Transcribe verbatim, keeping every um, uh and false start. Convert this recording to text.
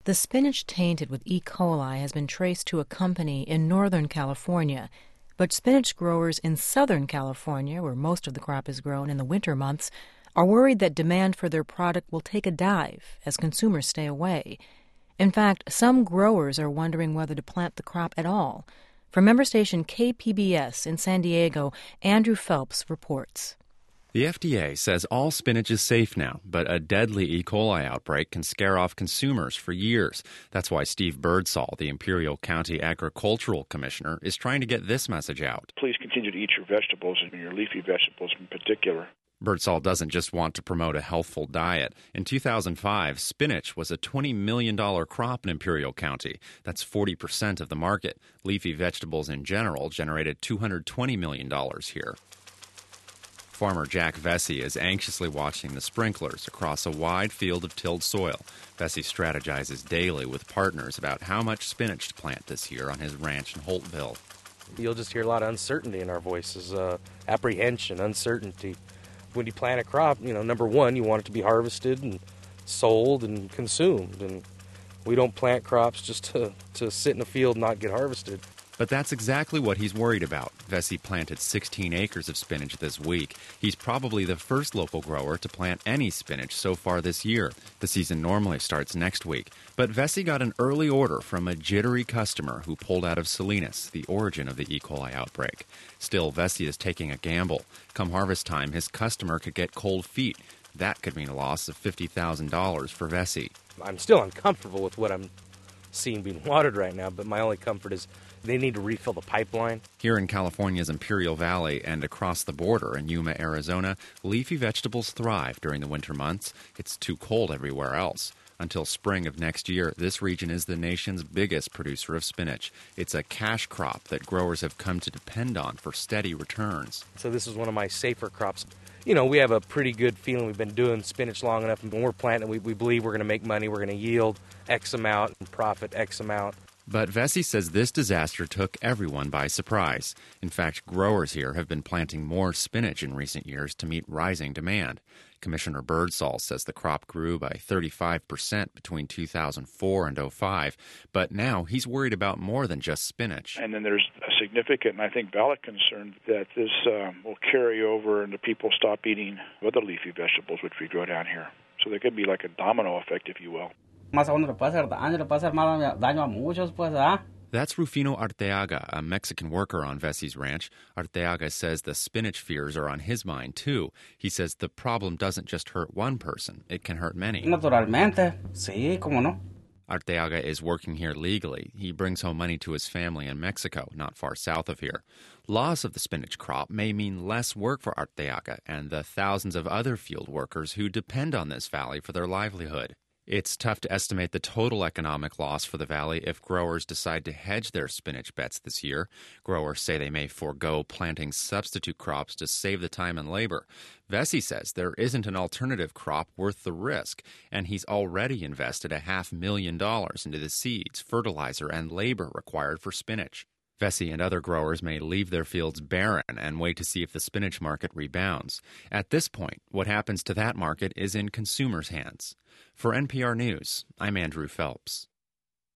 The spinach tainted with E. coli has been traced to a company in Northern California. But spinach growers in Southern California, where most of the crop is grown in the winter months, are worried that demand for their product will take a dive as consumers stay away. In fact, some growers are wondering whether to plant the crop at all. From member station K P B S in San Diego, Andrew Phelps reports. The F D A says all spinach is safe now, but a deadly E. coli outbreak can scare off consumers for years. That's why Steve Birdsall, the Imperial County Agricultural Commissioner, is trying to get this message out. Please continue to eat your vegetables, and your leafy vegetables in particular. Birdsall doesn't just want to promote a healthful diet. In two thousand five, spinach was a twenty million dollars crop in Imperial County. That's forty percent of the market. Leafy vegetables in general generated two hundred twenty million dollars here. Farmer Jack Vesey is anxiously watching the sprinklers across a wide field of tilled soil. Vesey strategizes daily with partners about how much spinach to plant this year on his ranch in Holtville. You'll just hear a lot of uncertainty in our voices, uh, apprehension, uncertainty. When you plant a crop, you know, number one, you want it to be harvested and sold and consumed. And we don't plant crops just to, to sit in a field and not get harvested. But that's exactly what he's worried about. Vesey planted sixteen acres of spinach this week. He's probably the first local grower to plant any spinach so far this year. The season normally starts next week. But Vesey got an early order from a jittery customer who pulled out of Salinas, the origin of the E. coli outbreak. Still, Vesey is taking a gamble. Come harvest time, his customer could get cold feet. That could mean a loss of fifty thousand dollars for Vesey. I'm still uncomfortable with what I'm seeing being watered right now, but my only comfort is they need to refill the pipeline. Here in California's Imperial Valley and across the border in Yuma, Arizona, leafy vegetables thrive during the winter months. It's too cold everywhere else. Until spring of next year, this region is the nation's biggest producer of spinach. It's a cash crop that growers have come to depend on for steady returns. So this is one of my safer crops. You know, we have a pretty good feeling. We've been doing spinach long enough, and when we're planting, we, we believe we're going to make money. We're going to yield X amount and profit X amount. But Vesey says this disaster took everyone by surprise. In fact, growers here have been planting more spinach in recent years to meet rising demand. Commissioner Birdsall says the crop grew by thirty-five percent between two thousand four and oh five, but now he's worried about more than just spinach. And then there's a significant, and I think valid concern, that this uh, will carry over and the people stop eating other leafy vegetables, which we grow down here. So there could be like a domino effect, if you will. Más a uno le puede hacer daño, le puede hacer más daño a muchos, pues, ¿ah? That's Rufino Arteaga, a Mexican worker on Vesey's ranch. Arteaga says the spinach fears are on his mind, too. He says the problem doesn't just hurt one person, it can hurt many. Naturalmente, sí, cómo no. Arteaga is working here legally. He brings home money to his family in Mexico, not far south of here. Loss of the spinach crop may mean less work for Arteaga and the thousands of other field workers who depend on this valley for their livelihood. It's tough to estimate the total economic loss for the valley if growers decide to hedge their spinach bets this year. Growers say they may forego planting substitute crops to save the time and labor. Vesey says there isn't an alternative crop worth the risk, and he's already invested a half million dollars into the seeds, fertilizer, and labor required for spinach. Vesey and other growers may leave their fields barren and wait to see if the spinach market rebounds. At this point, what happens to that market is in consumers' hands. For N P R News, I'm Andrew Phelps.